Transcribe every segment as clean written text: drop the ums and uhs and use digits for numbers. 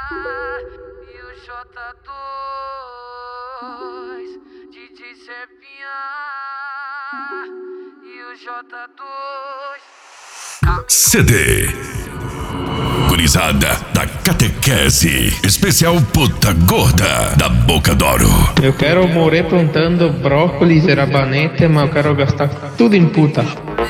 E o J2, DJ Cepinha. E o J2. CD Gurizada da Catequese Especial Puta Gorda da Boca d'Oro. Eu quero morrer plantando brócolis e rabanete, mas eu quero gastar tudo em puta.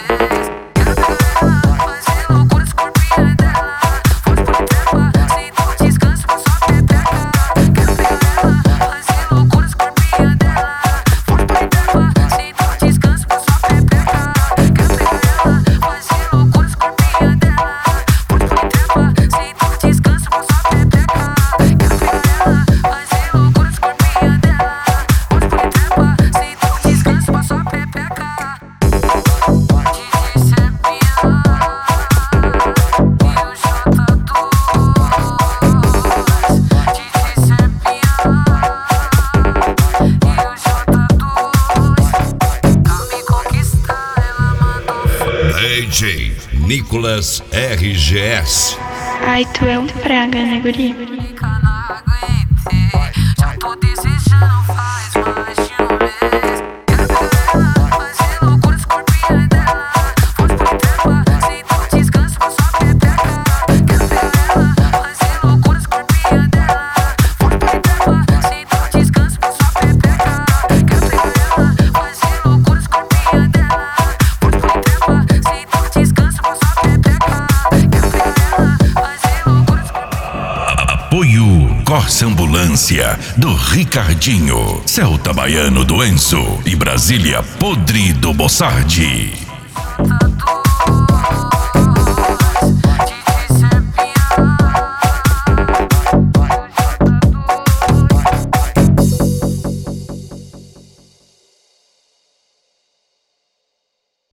DJ Nicolas RGS. Ai, tu é um praga, né, guri? Já tô desejando faz mais de um mês. Fazer loucura, escorpinha dela. Foge pra terra, sem dar descanso pra sua pepeca. Quero ver ela fazer loucura, escorpinha dela. Foge pra terra, sem dar descanso pra sua pepeca. Quero ver ela fazer loucura, escorpinha dela. Foge pra terra, sem dar descanso pra sua pepeca. Quero ver ela fazer loucura, escorpinha. Apoio Corsa Ambulância do Ricardinho, Celta Baiano do Enzo e Brasília Podre do Bossardi.